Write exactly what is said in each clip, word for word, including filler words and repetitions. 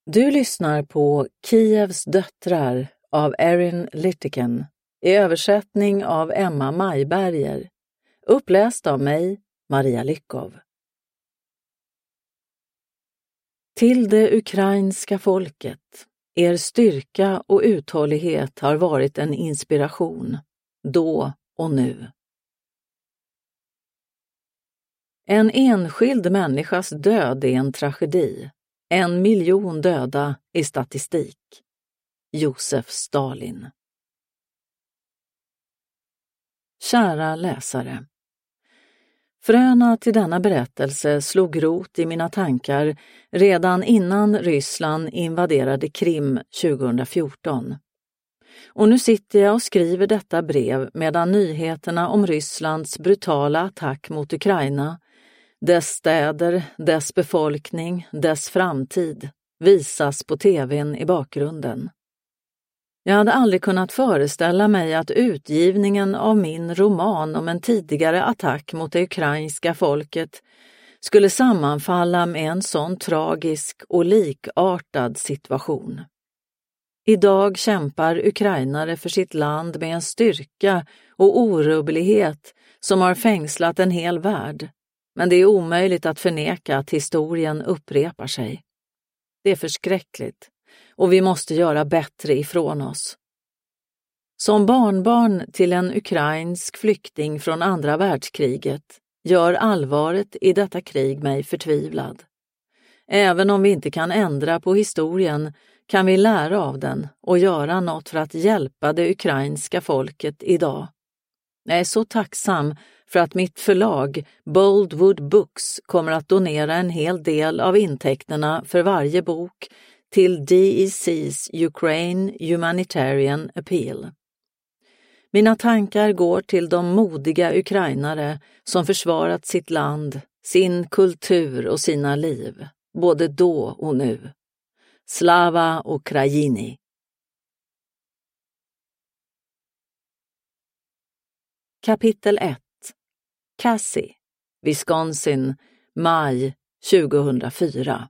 Du lyssnar på Kievs döttrar av Erin Litteken i översättning av Emma Majberger, uppläst av mig, Maria Lyckov. Till det ukrainska folket, er styrka och uthållighet har varit en inspiration, då och nu. En enskild människas död är en tragedi. En miljon döda i statistik. Josef Stalin. Kära läsare. Fröna till denna berättelse slog rot i mina tankar redan innan Ryssland invaderade Krim tjugohundrafjorton. Och nu sitter jag och skriver detta brev medan nyheterna om Rysslands brutala attack mot Ukraina, dess städer, dess befolkning, dess framtid visas på tvn i bakgrunden. Jag hade aldrig kunnat föreställa mig att utgivningen av min roman om en tidigare attack mot det ukrainska folket skulle sammanfalla med en sån tragisk och likartad situation. Idag kämpar ukrainare för sitt land med en styrka och orubblighet som har fängslat en hel värld. Men det är omöjligt att förneka att historien upprepar sig. Det är förskräckligt och vi måste göra bättre ifrån oss. Som barnbarn till en ukrainsk flykting från andra världskriget gör allvaret i detta krig mig förtvivlad. Även om vi inte kan ändra på historien kan vi lära av den och göra något för att hjälpa det ukrainska folket idag. Jag är så tacksam för att mitt förlag Boldwood Books kommer att donera en hel del av intäkterna för varje bok till D E C's Ukraine Humanitarian Appeal. Mina tankar går till de modiga ukrainare som försvarat sitt land, sin kultur och sina liv, både då och nu. Slava Ukraini! Kapitel ett. Cassie, Wisconsin, maj tjugohundrafyra.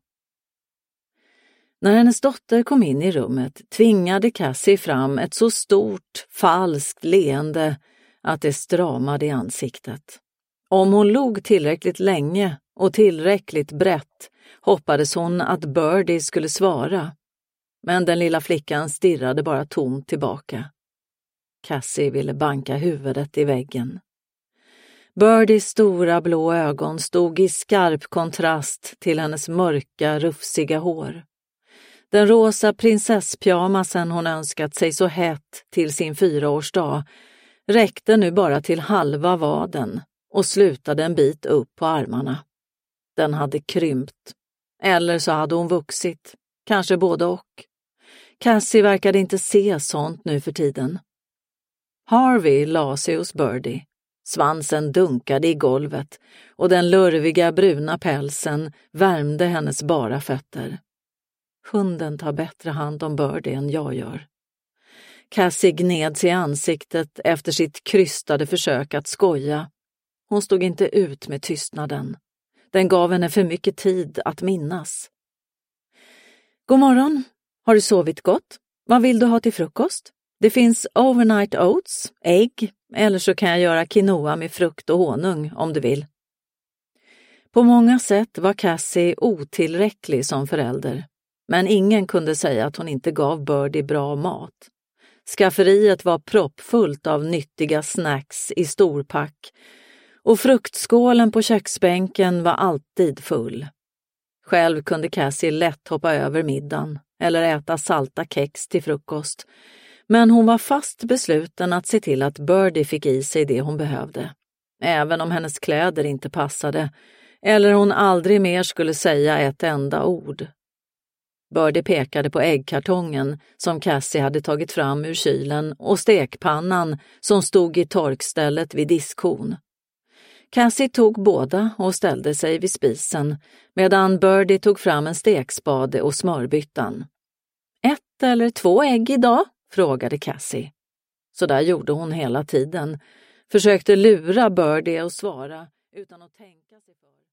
När hennes dotter kom in i rummet tvingade Cassie fram ett så stort, falskt leende att det stramade i ansiktet. Om hon log tillräckligt länge och tillräckligt brett hoppades hon att Birdie skulle svara. Men den lilla flickan stirrade bara tomt tillbaka. Cassie ville banka huvudet i väggen. Birdies stora blå ögon stod i skarp kontrast till hennes mörka, rufsiga hår. Den rosa prinsesspyjamasen hon önskat sig så hett till sin fyraårsdag räckte nu bara till halva vaden och slutade en bit upp på armarna. Den hade krympt. Eller så hade hon vuxit. Kanske både och. Cassie verkade inte se sånt nu för tiden. Harvey la sig hos Birdie. Svansen dunkade i golvet och den lurviga bruna pälsen värmde hennes bara fötter. Hunden tar bättre hand om Birdie än jag gör. Cassie gned sig i ansiktet efter sitt krystade försök att skoja. Hon stod inte ut med tystnaden. Den gav henne för mycket tid att minnas. God morgon. Har du sovit gott? Vad vill du ha till frukost? Det finns overnight oats, ägg, eller så kan jag göra quinoa med frukt och honung om du vill. På många sätt var Cassie otillräcklig som förälder, men ingen kunde säga att hon inte gav Birdie bra mat. Skafferiet var proppfullt av nyttiga snacks i storpack och fruktskålen på köksbänken var alltid full. Själv kunde Cassie lätt hoppa över middagen eller äta salta kex till frukost. Men hon var fast besluten att se till att Birdie fick i sig det hon behövde. Även om hennes kläder inte passade. Eller hon aldrig mer skulle säga ett enda ord. Birdie pekade på äggkartongen som Cassie hade tagit fram ur kylen och stekpannan som stod i torkstället vid diskhon. Cassie tog båda och ställde sig vid spisen medan Birdie tog fram en stekspade och smörbyttan. Ett eller två ägg idag? Frågade Cassie. Så där gjorde hon hela tiden. Försökte lura Birdie att svara utan att tänka sig för.